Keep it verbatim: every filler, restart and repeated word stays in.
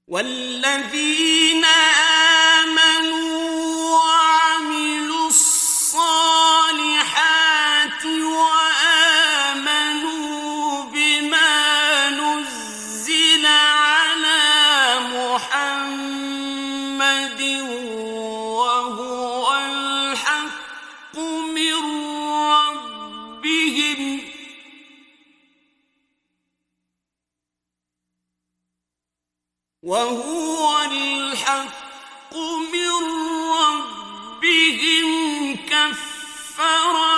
والذين آمنوا وعملوا الصالحات وآمنوا بما نزل على محمد وهو الحق من ربهم وهو الحق من ربهم كفر